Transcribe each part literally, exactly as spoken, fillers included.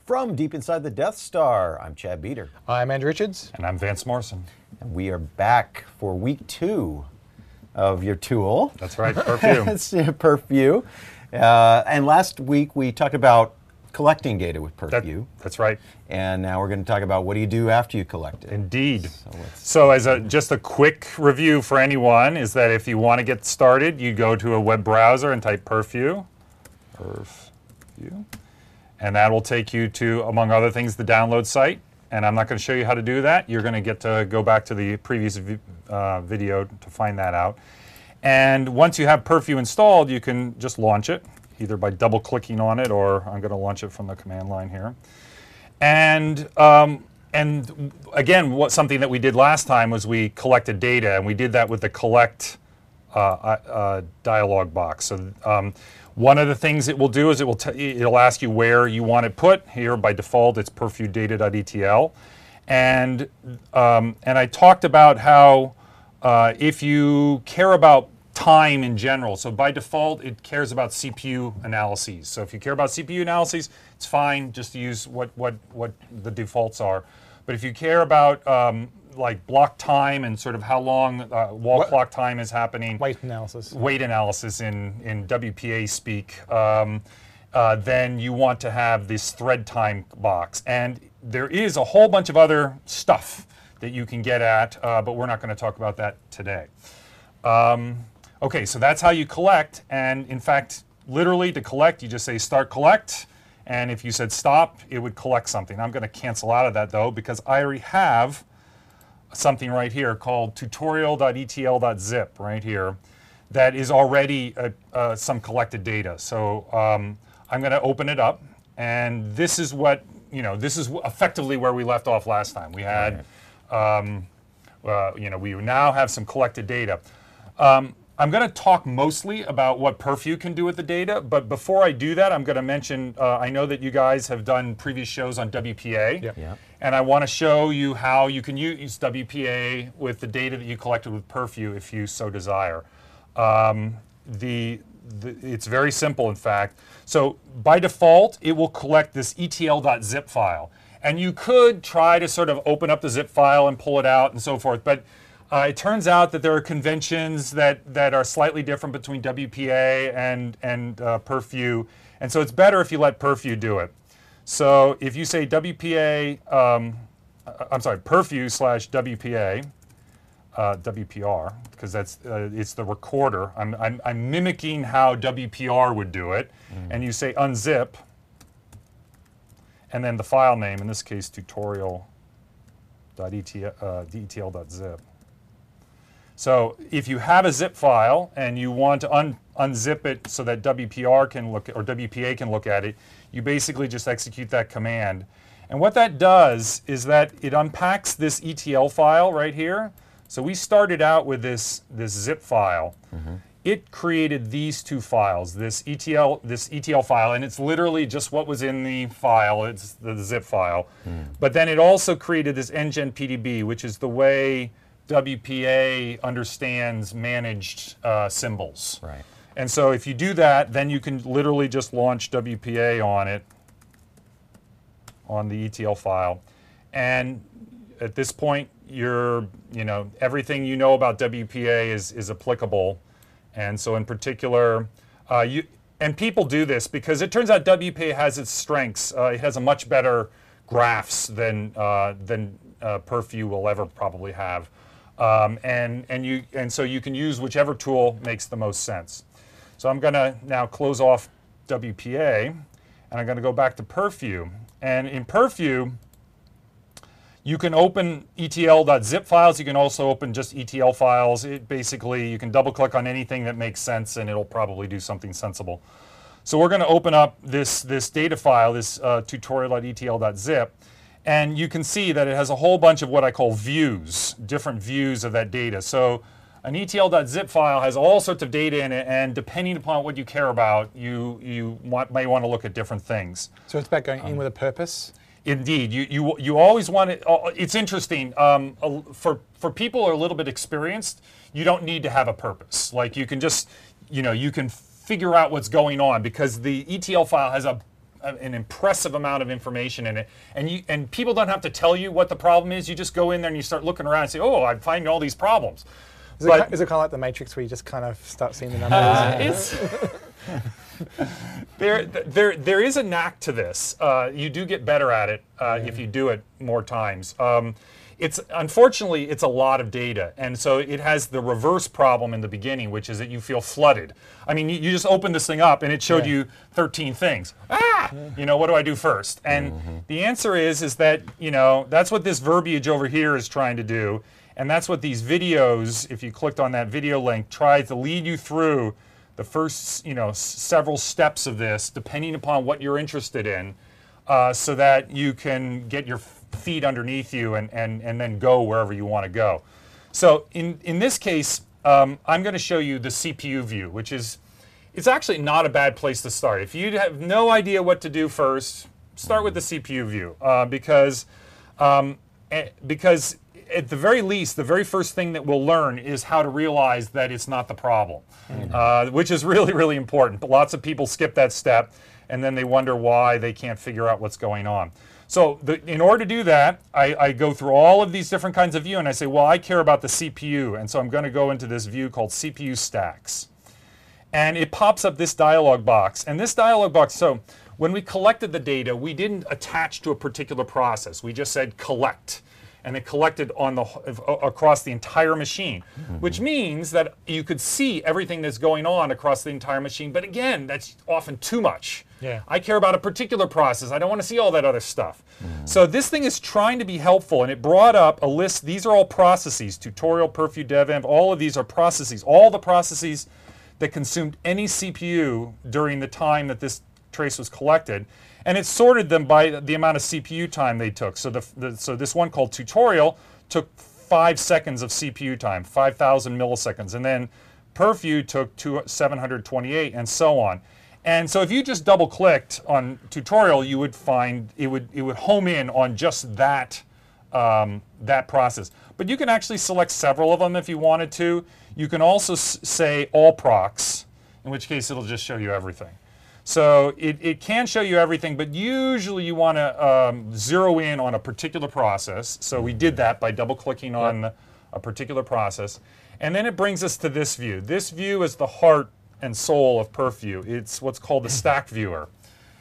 From deep inside the Death Star, I'm Chad Beater. I'm Andrew Richards. And I'm Vance Morrison. And we are back for week two of your tool. That's right, Purview. It's Purview. Uh, and last week we talked about collecting data with Purview. That, that's right. And now we're going to talk about what do you do after you collect it. Indeed. So, so as a, just a quick review for anyone is that if you want to get started, you go to a web browser and type Purview. Purview. And that will take you to, among other things, the download site. And I'm not going to show you how to do that. You're going to get to go back to the previous vi uh, video to find that out. And once you have Purview installed, you can just launch it, either by double-clicking on it, or I'm going to launch it from the command line here. And um, and again, what something that we did last time was we collected data, and we did that with the collect uh, uh, dialog box. So um, one of the things it will do is it will t it'll ask you where you want it put. Here, by default, it's purviewdata.etl, and um, and I talked about how uh, if you care about time in general, so by default it cares about C P U analyses. So if you care about C P U analyses, it's fine. Just use what what what the defaults are. But if you care about um, like block time and sort of how long uh, wall what? clock time is happening, weight analysis, weight analysis in in W P A speak, um, uh, then you want to have this thread time box. And there is a whole bunch of other stuff that you can get at, uh, but we're not going to talk about that today. Um, okay, so that's how you collect. And in fact, literally to collect, you just say start collect. And if you said stop, it would collect something. I'm going to cancel out of that though, because I already have something right here called tutorial.etl.zip right here that is already uh, uh, some collected data. So um, I'm going to open it up, and this is what, you know, this is effectively where we left off last time. We had, right. um, uh, you know, we now have some collected data. Um, I'm going to talk mostly about what Purview can do with the data, but before I do that, I'm going to mention, uh, I know that you guys have done previous shows on W P A, yep. Yeah. And I want to show you how you can use W P A with the data that you collected with Purview if you so desire. Um, the, the, it's very simple, in fact. So by default, it will collect this etl.zip file. And you could try to sort of open up the zip file and pull it out and so forth, but Uh, it turns out that there are conventions that, that are slightly different between W P A and, and uh, Purview, and so it's better if you let Purview do it. So if you say W P A, um, I'm sorry, Purview slash W P A, uh, W P R, because that's uh, it's the recorder. I'm, I'm, I'm mimicking how W P R would do it, mm. and you say unzip, and then the file name, in this case tutorial.etl.zip. So if you have a zip file and you want to un unzip it so that W P R can look, or W P A can look at it, you basically just execute that command. And what that does is that it unpacks this E T L file right here. So we started out with this, this zip file. Mm-hmm. It created these two files, this E T L, this E T L file, and it's literally just what was in the file, it's the, the zip file. Mm. But then it also created this N G E N P D B, which is the way W P A understands managed uh, symbols. Right. And so if you do that, then you can literally just launch W P A on it, on the E T L file. And at this point, you're, you know, everything you know about W P A is, is applicable. And so in particular, uh, you, and people do this because it turns out W P A has its strengths. Uh, it has a much better graphs than, uh, than uh, Purview will ever probably have. Um, and, and, you, and so you can use whichever tool makes the most sense. So I'm going to now close off W P A, and I'm going to go back to Purview. And in Purview, you can open etl.zip files. You can also open just E T L files. It basically, you can double-click on anything that makes sense, and it'll probably do something sensible. So we're going to open up this, this data file, this uh, tutorial.etl.zip. And you can see that it has a whole bunch of what I call views, different views of that data. So an etl.zip file has all sorts of data in it, and depending upon what you care about, you, you want, may want to look at different things. So it's about going um, in with a purpose? Indeed. You, you, you always want it. It's interesting. Um, for, for people who are a little bit experienced, you don't need to have a purpose. Like you can just, you know, you can figure out what's going on because the E T L file has a a, an impressive amount of information in it, and you and people don't have to tell you what the problem is. You just go in there and you start looking around and say, "Oh, I'm finding all these problems." Is, But- it, ki- is it kind of like the Matrix where you just kind of start seeing the numbers? Uh, it's there, there, there is a knack to this. Uh, you do get better at it uh, if you do it more times. Um, it's unfortunately it's a lot of data, and so it has the reverse problem in the beginning, which is that you feel flooded. I mean, you, you just opened this thing up and it showed Yeah. you thirteen things. Ah, you know, what do I do first? And the answer is, is that you know that's what this verbiage over here is trying to do. And that's what these videos, if you clicked on that video link, try to lead you through the first, you know, s- several steps of this, depending upon what you're interested in, uh, so that you can get your f- feet underneath you and, and, and then go wherever you want to go. So in, in this case, um, I'm going to show you the C P U view, which is, it's actually not a bad place to start. If you have no idea what to do first, start with the C P U view, uh, because, um, eh, because at the very least, the very first thing that we'll learn is how to realize that it's not the problem, mm-hmm. uh, which is really, really important. But lots of people skip that step, and then they wonder why they can't figure out what's going on. So the, in order to do that, I, I go through all of these different kinds of view, and I say, well, I care about the C P U, and so I'm going to go into this view called C P U stacks. And it pops up this dialog box. And this dialog box, so when we collected the data, we didn't attach to a particular process. We just said collect. And it collected on the across the entire machine, mm-hmm. which means that you could see everything that's going on across the entire machine. But again, that's often too much. Yeah. I care about a particular process. I don't want to see all that other stuff. Mm-hmm. So this thing is trying to be helpful, and it brought up a list. These are all processes: tutorial, Purview, DevEnv. All of these are processes. All the processes that consumed any C P U during the time that this trace was collected. And it sorted them by the amount of C P U time they took. So the, the so this one called tutorial took five seconds of C P U time, five thousand milliseconds, and then Purview took two, seven hundred twenty-eight, and so on. And so if you just double clicked on tutorial, you would find it would it would home in on just that um, that process. But you can actually select several of them if you wanted to. You can also s- say all procs, in which case it'll just show you everything. So it, it can show you everything, but usually you want to um, zero in on a particular process. So we did that by double-clicking on Yep. a particular process. And then it brings us to this view. This view is the heart and soul of Purview. It's what's called the stack viewer.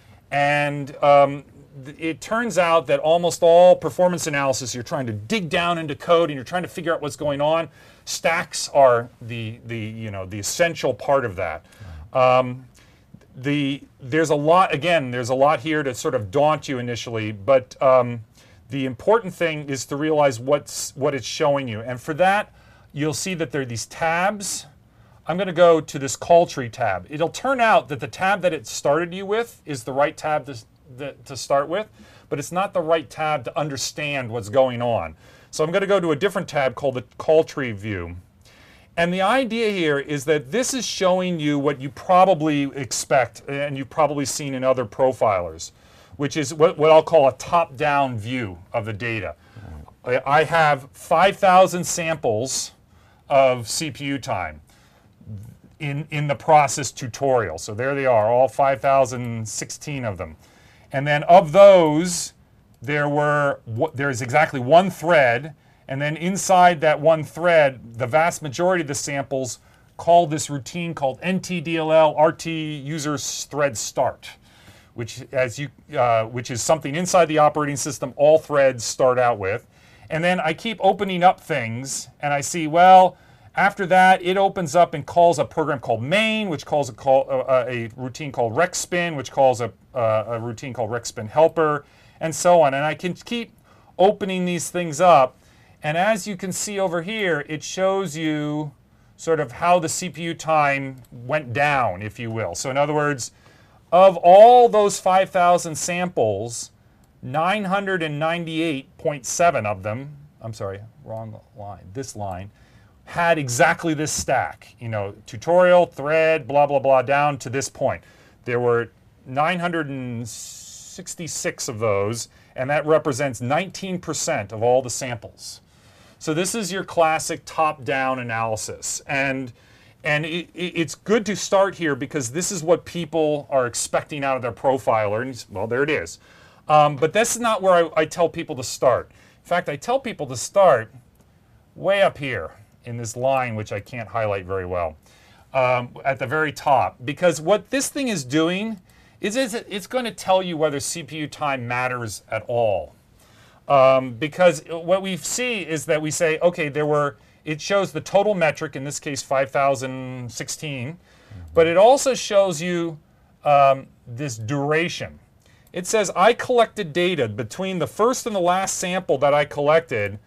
And um, th- it turns out that almost all performance analysis, you're trying to dig down into code and you're trying to figure out what's going on. Stacks are the, the, you know, the essential part of that. Um, The, there's a lot, again, there's a lot here to sort of daunt you initially, but um, the important thing is to realize what's, what it's showing you. And for that, you'll see that there are these tabs. I'm going to go to this call tree tab. It'll turn out that the tab that it started you with is the right tab to, the, to start with, but it's not the right tab to understand what's going on. So I'm going to go to a different tab called the call tree view. And the idea here is that this is showing you what you probably expect, and you've probably seen in other profilers, which is what, what I'll call a top-down view of the data. I I have five thousand samples of C P U time in, in the process tutorial. So there they are, all five thousand sixteen of them. And then of those, there were there's exactly one thread. And then inside that one thread, the vast majority of the samples call this routine called N T D L L R T user thread start, which as you uh, which is something inside the operating system all threads start out with. And then I keep opening up things, and I see, well, after that it opens up and calls a program called main, which calls a call uh, a routine called recspin, which calls a uh, a routine called recspin helper, and so on. And I can keep opening these things up. And as you can see over here, it shows you sort of how the C P U time went down, if you will. So in other words, of all those five thousand samples, nine hundred ninety-eight point seven of them, I'm sorry, wrong line, this line, had exactly this stack. You know, tutorial, thread, blah, blah, blah, down to this point. There were nine hundred sixty-six of those, and that represents nineteen percent of all the samples. So this is your classic top-down analysis, and And it, it, it's good to start here because this is what people are expecting out of their profiler. And well, there it is. Um, but this is not where I, I tell people to start. In fact, I tell people to start way up here in this line, which I can't highlight very well, um, at the very top. Because what this thing is doing is, is it, it's going to tell you whether C P U time matters at all. Um, because what we see is that we say, okay, there were, it shows the total metric, in this case five thousand sixteen, mm-hmm. but it also shows you um, this duration. It says I collected data between the first and the last sample that I collected,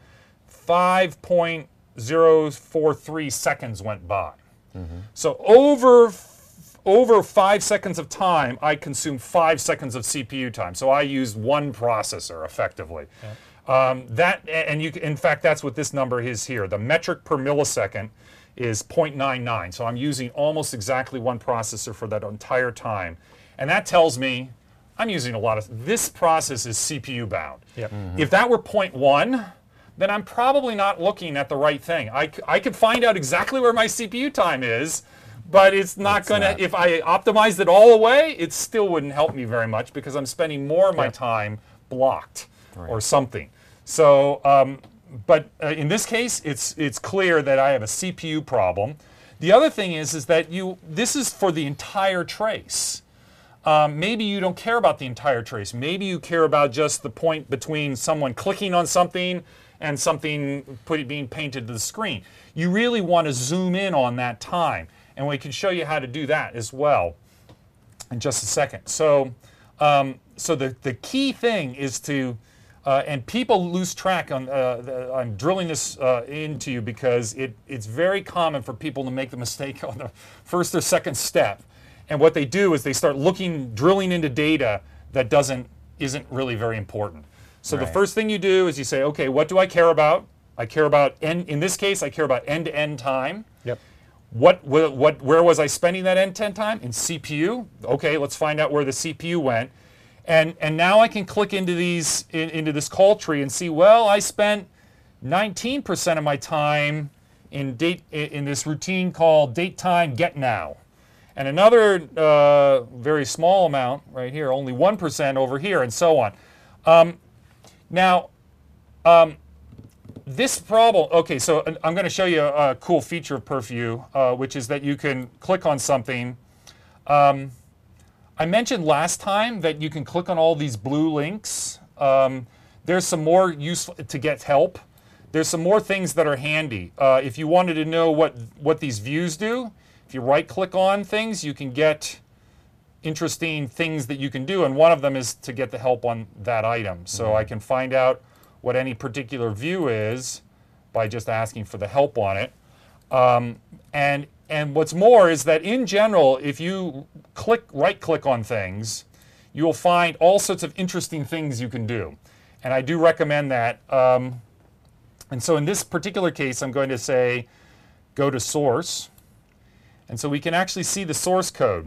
five point zero four three seconds went by. Mm-hmm. So over over five seconds of time, I consumed five seconds of C P U time. So I used one processor effectively. Yeah. Um, that and you, in fact, that's what this number is here. The metric per millisecond is zero point nine nine. So I'm using almost exactly one processor for that entire time, and that tells me I'm using a lot of. This process is C P U bound. Yep. Mm-hmm. If that were zero point one, then I'm probably not looking at the right thing. I, I could find out exactly where my C P U time is, but it's not going to, if I optimized it all away, it still wouldn't help me very much because I'm spending more of my yeah. time blocked right. or something. So, um, but uh, in this case, it's it's clear that I have a C P U problem. The other thing is, is that you, this is for the entire trace. Um, maybe you don't care about the entire trace. Maybe you care about just the point between someone clicking on something and something put, being painted to the screen. You really want to zoom in on that time. And we can show you how to do that as well in just a second. So, um, so the, the key thing is to, uh, and people lose track on, uh, the, I'm drilling this uh, into you because it, it's very common for people to make the mistake on the first or second step. And what they do is they start looking, drilling into data that doesn't, isn't really very important. So right. the first thing you do is you say, okay, what do I care about? I care about, end, in this case, I care about end-to-end time. Yep. What, what, what, where was I spending that end-to-end time? In C P U. Okay, let's find out where the C P U went. And, and now I can click into, these, in, into this call tree and see, well, I spent nineteen percent of my time in, date, in this routine called date time get now. And another uh, very small amount right here, only one percent over here, and so on. Um, now, um, this problem, okay, so I'm going to show you a, a cool feature of PerfView, uh, which is that you can click on something. Um, I mentioned last time that you can click on all these blue links. Um, there's some more useful to get help. There's some more things that are handy. Uh, if you wanted to know what, what these views do, if you right-click on things, you can get interesting things that you can do, and one of them is to get the help on that item. So mm-hmm. I can find out what any particular view is by just asking for the help on it. Um, and, and what's more is that in general, if you click, right-click on things, you will find all sorts of interesting things you can do. And I do recommend that. Um, and so in this particular case, I'm going to say, go to source. And so we can actually see the source code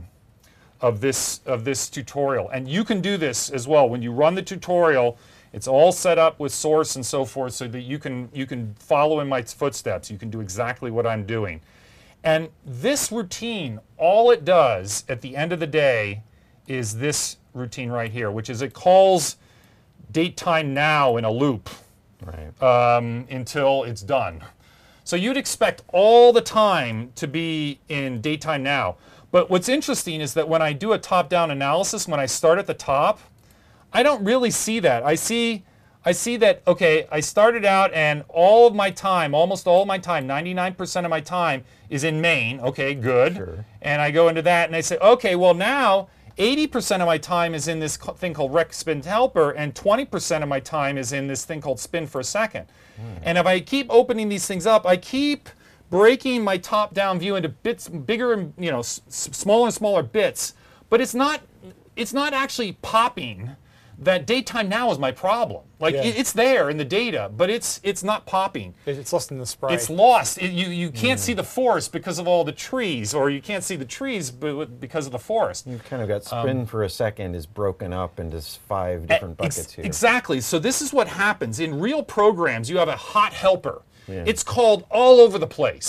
of this, of this tutorial. And you can do this as well. When you run the tutorial, it's all set up with source and so forth so that you can, you can follow in my footsteps. You can do exactly what I'm doing. And this routine, all it does at the end of the day is this routine right here, which is it calls date time now in a loop right. um, until it's done. So you'd expect all the time to be in date time now. But what's interesting is that when I do a top-down analysis, when I start at the top, I don't really see that. I see, I see that, okay, I started out and all of my time, almost all of my time, ninety-nine percent of my time is in main. Okay, good. Sure. And I go into that and I say, okay, well now eighty percent of my time is in this thing called rec spin helper and twenty percent of my time is in this thing called spin for a second. Mm. And if I keep opening these things up, I keep breaking my top-down view into bits, bigger and, you know, s smaller and smaller bits. But it's not, it's not actually popping that date time now is my problem. Like, yeah. it, it's there in the data, but it's it's not popping. It's lost in the spray. It's lost. It, you you can't mm. see the forest because of all the trees, or you can't see the trees because of the forest. You've kind of got spin um, for a second is broken up into five different buckets ex here. Exactly. So this is what happens. In real programs, you have a hot helper. Yeah. It's called all over the place.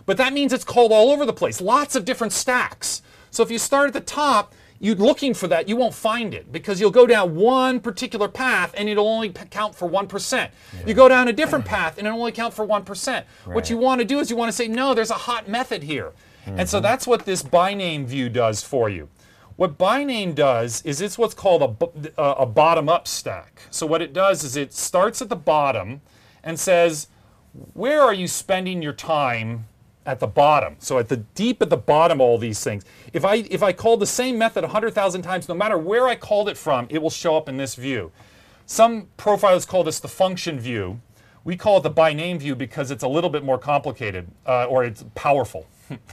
but that means it's called all over the place. Lots of different stacks. So if you start at the top, you're looking for that, you won't find it because you'll go down one particular path and it'll only p- count for one percent. Yeah. You go down a different path and it'll only count for one percent. Right. What you want to do is you want to say, no, there's a hot method here. Mm-hmm. And so that's what this by-name view does for you. What by-name does is it's what's called a, a, a bottom-up stack. So what it does is it starts at the bottom and says, where are you spending your time at the bottom? So at the deep at the bottom of all these things. If I if I call the same method one hundred thousand times, no matter where I called it from, it will show up in this view. Some profilers call this the function view. We call it the by name view because it's a little bit more complicated, uh, or it's powerful.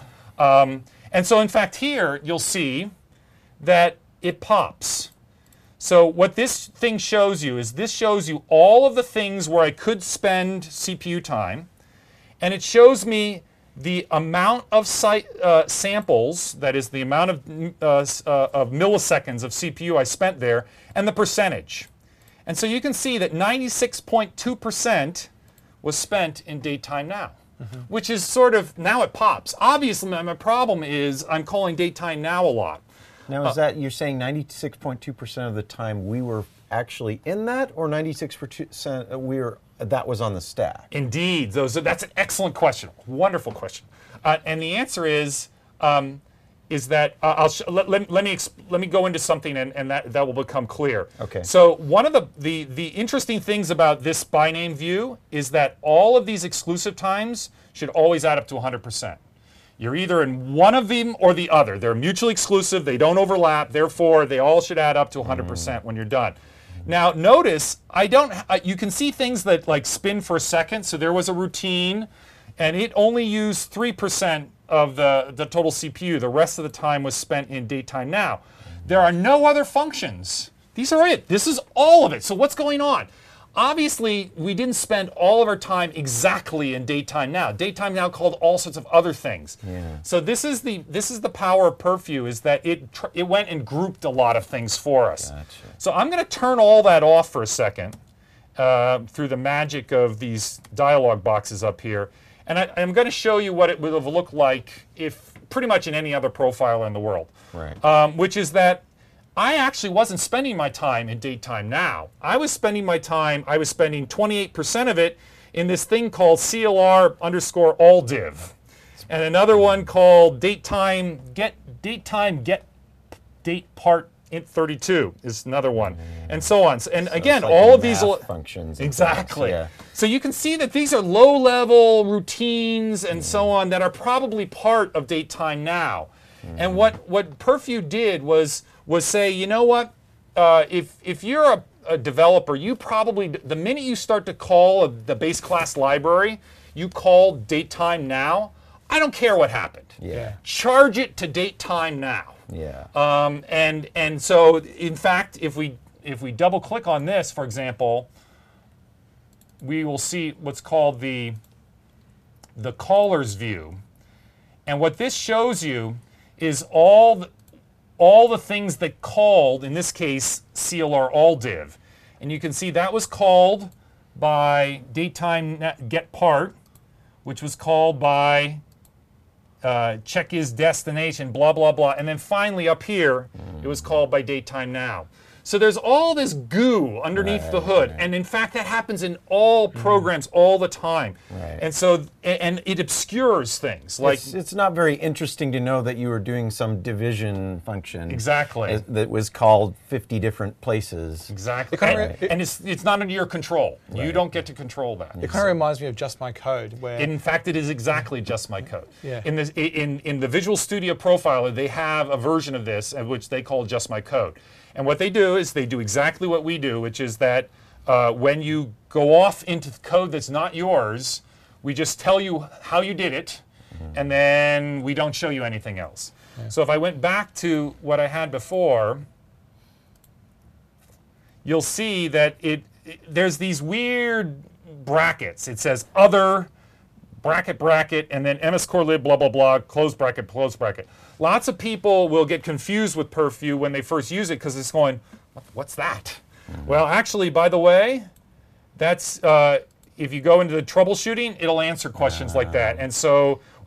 um, and so in fact here, you'll see that it pops. So what this thing shows you is this shows you all of the things where I could spend C P U time, and it shows me the amount of site, uh, samples, that is the amount of, uh, uh, of milliseconds of C P U I spent there, and the percentage. And so you can see that ninety-six point two percent was spent in datetime now, mm-hmm. which is sort of, now it pops. Obviously, my, my problem is I'm calling datetime now a lot. Now, is uh, that, you're saying ninety-six point two percent of the time we were actually in that, or ninety-six percent we were, that was on the stack? Indeed. Those are, that's an excellent question. Wonderful question. Uh, and the answer is, um, is that, uh, I'll sh- let, let, let, me exp- let me go into something and, and that, that will become clear. Okay. So one of the, the, the interesting things about this by name view is that all of these exclusive times should always add up to one hundred percent. You're either in one of them or the other. They're mutually exclusive, they don't overlap, therefore they all should add up to one hundred percent mm. when you're done. Now notice, I don't. Uh, you can see things that like spin for a second. So there was a routine, and it only used three percent of the, the total C P U. The rest of the time was spent in datetime now. There are no other functions. These are it. This is all of it. So what's going on? Obviously, we didn't spend all of our time exactly in datetime now. Datetime now called all sorts of other things. Yeah. So this is the this is the power of Perfview, is that it tr- it went and grouped a lot of things for us. Gotcha. So I'm going to turn all that off for a second uh, through the magic of these dialog boxes up here, and I, I'm going to show you what it would have looked like if pretty much in any other profiler in the world. Right. Um, which is that I actually wasn't spending my time in datetime now. I was spending my time, I was spending twenty-eight percent of it in this thing called C L R underscore all div. And another one called datetime get, datetime get date part int thirty-two is another one. And so on. And So again, it's like all of these math functions. and exactly. things, yeah. So you can see that these are low-level routines and so on that are probably part of datetime now. Mm-hmm. And what what Perfview did was was say, you know what, uh, if if you're a, a developer, you probably, the minute you start to call a, the base class library, you call datetime now. I don't care what happened. Yeah. Charge it to datetime now. Yeah. Um, and and so in fact, if we if we double click on this, for example, we will see what's called the the callers view. And what this shows you is all the, all the things that called, in this case, C L R all div. And you can see that was called by datetime get part, which was called by uh, check is destination, blah, blah, blah. And then finally up here, mm. it was called by datetime now. So there's all this goo underneath right, the hood, right. and in fact that happens in all programs mm. all the time. Right. And so, and it obscures things. Like it's, it's not very interesting to know that you were doing some division function. Exactly. as- That was called fifty different places. Exactly. It kinda- and it- and it's it's not under your control. You Right. don't get to control that. It kind of reminds me of Just My Code, where In fact, it is exactly just my code. Yeah. In, this, in, in the Visual Studio Profiler, they have a version of this, uh, which they call just my code. And what they do is they do exactly what we do, which is that uh, when you go off into code that's not yours, we just tell you how you did it, mm-hmm. and then we don't show you anything else. Yeah. So if I went back to what I had before, you'll see that it, it there's these weird brackets. It says other, bracket, bracket, and then mscorelib, blah, blah, blah, close bracket, close bracket. Lots of people will get confused with Perfview when they first use it because it's going, what, what's that? Mm-hmm. Well, actually, by the way, that's, uh, if you go into the troubleshooting, it'll answer questions uh, like that. And so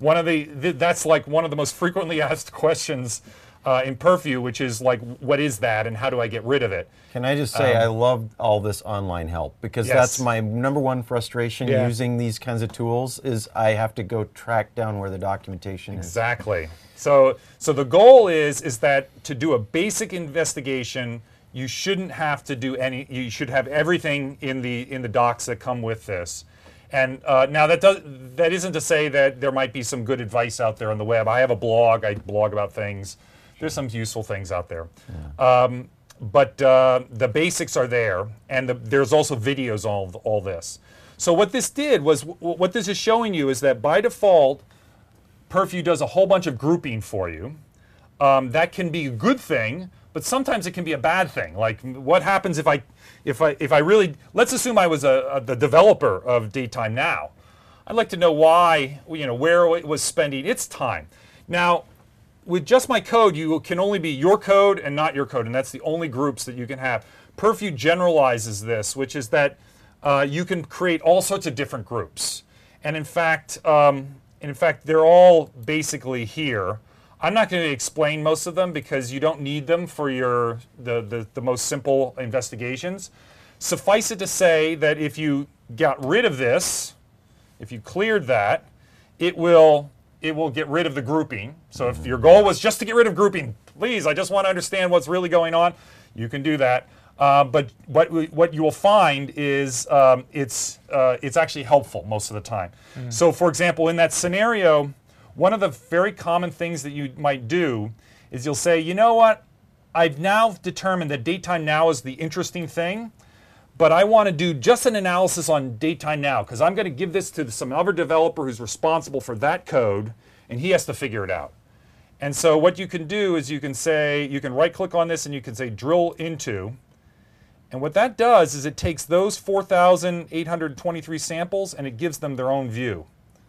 one of the, th that's like one of the most frequently asked questions uh, in Perfview, which is like, what is that and how do I get rid of it? Can I just say Um, I love all this online help because Yes. that's my number one frustration Yeah. using these kinds of tools is I have to go track down where the documentation is. Exactly. So, so the goal is is that to do a basic investigation, you shouldn't have to do any. You should have everything in the in the docs that come with this. And uh, now that does that isn't to say that there might be some good advice out there on the web. I have a blog. I blog about things. There's some useful things out there. Yeah. Um, but uh, the basics are there, and the, there's also videos on all, all this. So what this did was, w what this is showing you is that by default, Perfview does a whole bunch of grouping for you. Um, that can be a good thing, but sometimes it can be a bad thing. Like, what happens if I, if I, if I really, let's assume I was a, a, the developer of Datetime Now. I'd like to know why, you know, where it was spending its time. Now, with Just My Code, you can only be your code and not your code, and that's the only groups that you can have. Perfview generalizes this, which is that uh, you can create all sorts of different groups. And in fact, um, in fact, they're all basically here. I'm not going to explain most of them because you don't need them for your the, the, the most simple investigations. Suffice it to say that if you got rid of this, if you cleared that, it will it will get rid of the grouping. So if your goal was just to get rid of grouping, please, I just want to understand what's really going on, you can do that. Uh, but what we, what you will find is um, it's uh, it's actually helpful most of the time. Mm. So for example, in that scenario, one of the very common things that you might do is you'll say, you know what, I've now determined that Datetime Now is the interesting thing, but I want to do just an analysis on Datetime Now because I'm going to give this to some other developer who's responsible for that code, and he has to figure it out. And so what you can do is you can say, you can right-click on this and you can say drill into, and what that does is it takes those four thousand eight hundred twenty-three samples and it gives them their own view.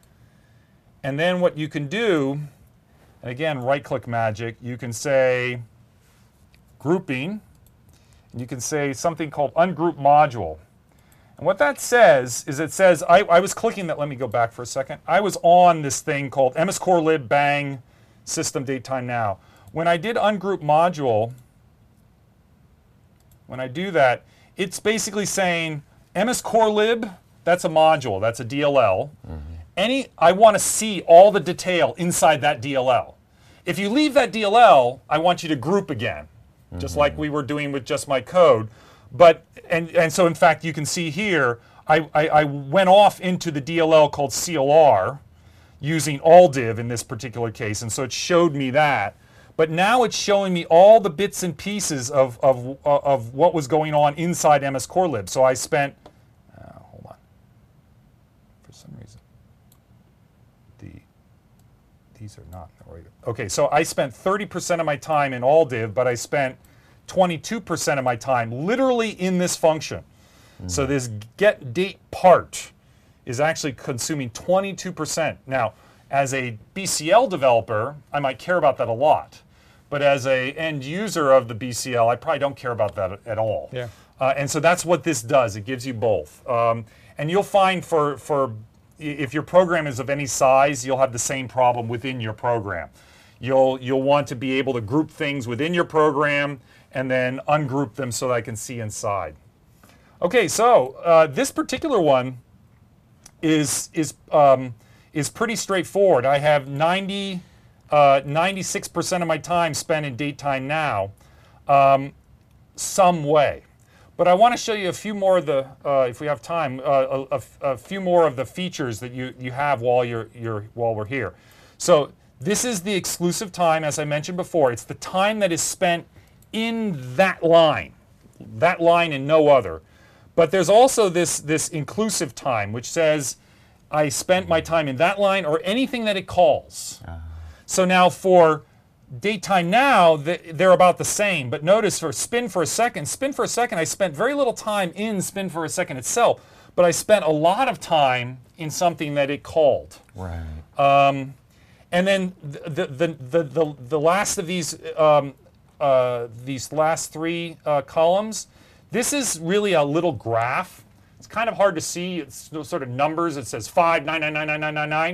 And then what you can do, and again, right-click magic, you can say grouping, and you can say something called ungroup module. And what that says is it says, I, I was clicking that, let me go back for a second. I was on this thing called M S Core Lib Bang System Datetime Now. When I did ungroup module, when I do that, it's basically saying M S Core Lib, that's a module, that's a D L L. Mm-hmm. Any, I want to see all the detail inside that D L L. If you leave that D L L, I want you to group again, mm-hmm. just like we were doing with Just My Code. But, and, and so in fact, you can see here, I, I, I went off into the D L L called C L R using AllDiv in this particular case, and so it showed me that. But now it's showing me all the bits and pieces of, of, of what was going on inside M S Core Lib. So I spent, uh, hold on, for some reason. The, these are not right. Okay, so I spent thirty percent of my time in AllDiv, but I spent twenty-two percent of my time literally in this function. Mm. So this get date part is actually consuming twenty-two percent. Now, as a B C L developer, I might care about that a lot. But as a end user of the B C L, I probably don't care about that at all. Yeah. Uh, and so that's what this does. It gives you both. Um, and you'll find for, for if your program is of any size, you'll have the same problem within your program. You'll, you'll want to be able to group things within your program and then ungroup them so that I can see inside. Okay, so uh, this particular one is, is, um, is pretty straightforward. I have ninety, uh, ninety-six percent of my time spent in Datetime Now, um, some way. But I want to show you a few more of the, uh, if we have time, uh, a, a, a few more of the features that you, you have while, you're, you're, while we're here. So this is the exclusive time, as I mentioned before. It's the time that is spent in that line, that line and no other. But there's also this, this inclusive time, which says I spent my time in that line or anything that it calls. Uh-huh. So now for Datetime Now, they're about the same. But notice for Spin for a Second, Spin for a Second, I spent very little time in Spin for a Second itself, but I spent a lot of time in something that it called. Right. Um, and then the, the, the, the, the last of these, um, uh, these last three uh, columns, this is really a little graph. It's kind of hard to see. It's those sort of numbers. It says five, nine, nine, nine, nine, nine, nine, nine.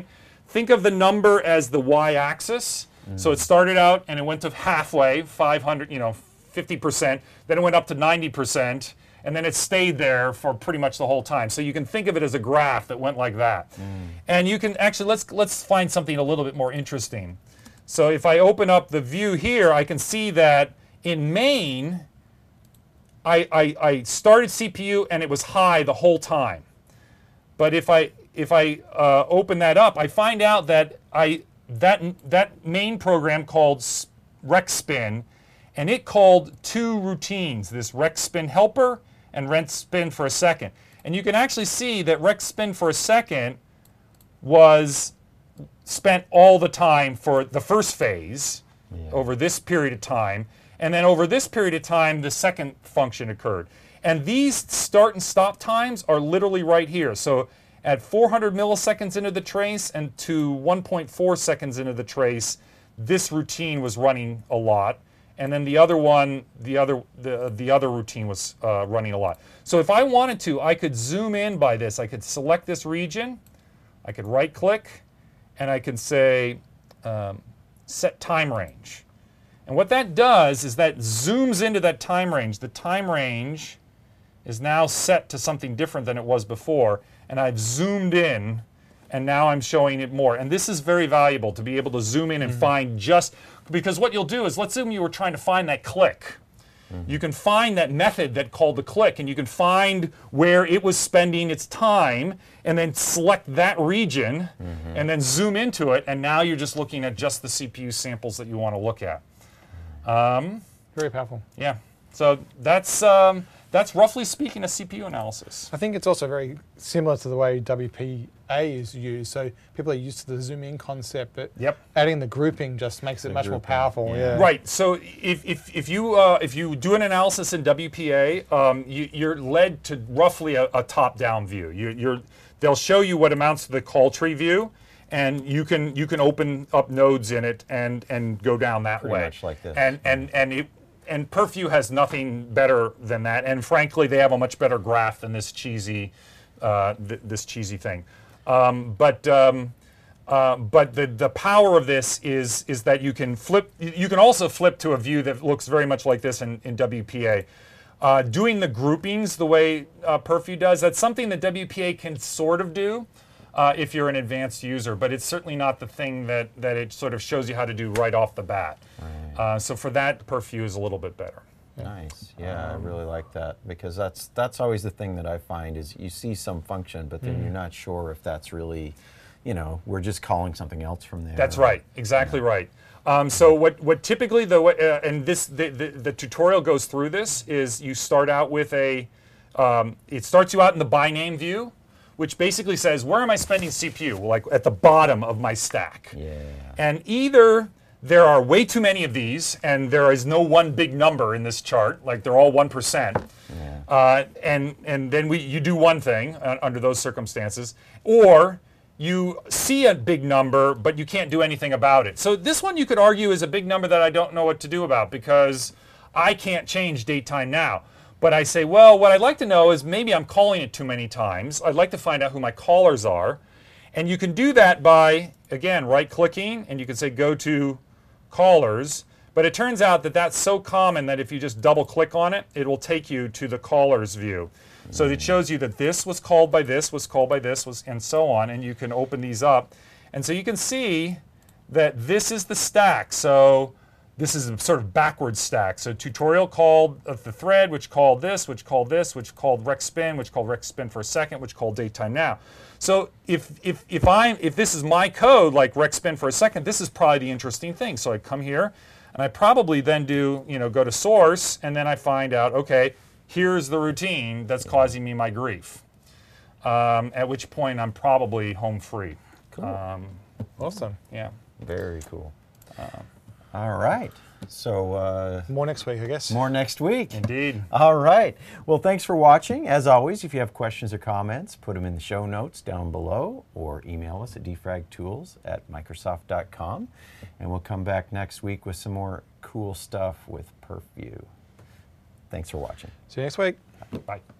think of the number as the y-axis. Mm. So it started out and it went to halfway, five hundred, you know, fifty percent. Then it went up to ninety percent. And then it stayed there for pretty much the whole time. So you can think of it as a graph that went like that. Mm. And you can actually, let's, let's find something a little bit more interesting. So if I open up the view here, I can see that in main, I, I, I started C P U and it was high the whole time. But if I, if I uh, open that up, I find out that, I, that, that main program called RecSpin, and it called two routines, this RecSpin helper and RecSpin for a second. And you can actually see that RecSpin for a second was spent all the time for the first phase, yeah. over this period of time. And then over this period of time, the second function occurred. And these start and stop times are literally right here. So at four hundred milliseconds into the trace and to one point four seconds into the trace, this routine was running a lot. And then the other one, the other, the, the other routine was uh, running a lot. So if I wanted to, I could zoom in by this. I could select this region. I could right click and I could say um, set time range. And what that does is that zooms into that time range. The time range is now set to something different than it was before. And I've zoomed in and now I'm showing it more. And this is very valuable to be able to zoom in and mm-hmm. find just, because what you'll do is, let's assume you were trying to find that click. Mm-hmm. You can find that method that called the click, and you can find where it was spending its time, and then select that region, mm-hmm. and then zoom into it, and now you're just looking at just the C P U samples that you want to look at. Um, Very powerful. Yeah. So that's um, that's roughly speaking a C P U analysis. I think it's also very similar to the way W P A is used. So people are used to the zoom in concept, but yep. adding the grouping just makes it the much grouping. more powerful. Yeah. Yeah. Right. So if if, if you uh, if you do an analysis in W P A, um, you, you're led to roughly a, a top-down view. You, you're they'll show you what amounts to the call tree view, and you can you can open up nodes in it and and go down that Pretty way. much like this. And and and it, and Purview has nothing better than that. And frankly, they have a much better graph than this cheesy uh, th this cheesy thing. Um, but um, uh, but the the power of this is is that you can flip. You can also flip to a view that looks very much like this in, in W P A. Uh, doing the groupings the way uh, Purview does, that's something that W P A can sort of do uh, if you're an advanced user, but it's certainly not the thing that, that it sort of shows you how to do right off the bat. Right. Uh, so for that, Purview is a little bit better. Nice. Yeah, Um, I really like that, because that's that's always the thing that I find is you see some function, but then mm. you're not sure if that's really, you know, we're just calling something else from there. That's right. Exactly yeah. right. Um, so what, what typically the uh, and this the, the the tutorial goes through this is you start out with a um, it starts you out in the by name view, which basically says where am I spending C P U? Like at the bottom of my stack. Yeah. And either there are way too many of these, and there is no one big number in this chart, like they're all one percent. Yeah. Uh, and and then we you do one thing uh, under those circumstances, or you see a big number, but you can't do anything about it. So this one you could argue is a big number that I don't know what to do about, because I can't change date time now. But I say, well, what I'd like to know is maybe I'm calling it too many times. I'd like to find out who my callers are. And you can do that by, again, right-clicking, and you can say go to callers. But it turns out that that's so common that if you just double-click on it, it will take you to the callers view. So it shows you that this was called by this, was called by this, was, and so on, and you can open these up. And so you can see that this is the stack. So this is a sort of backwards stack. So tutorial called uh, the thread, which called this, which called this, which called RecSpin, which called RecSpin for a second, which called datetime now. So if if if I if this is my code, like RecSpin for a second, this is probably the interesting thing. So I come here, and I probably then do you know go to source, and then I find out okay. Here's the routine that's causing me my grief. Um, at which point I'm probably home free. Cool. Um, awesome. Yeah. Very cool. Uh, All right. So uh, more next week, I guess. More next week. Indeed. All right. Well, thanks for watching. As always, if you have questions or comments, put them in the show notes down below, or email us at defragtools at microsoft dot com, and we'll come back next week with some more cool stuff with Purview. Thanks for watching. See you next week. Bye.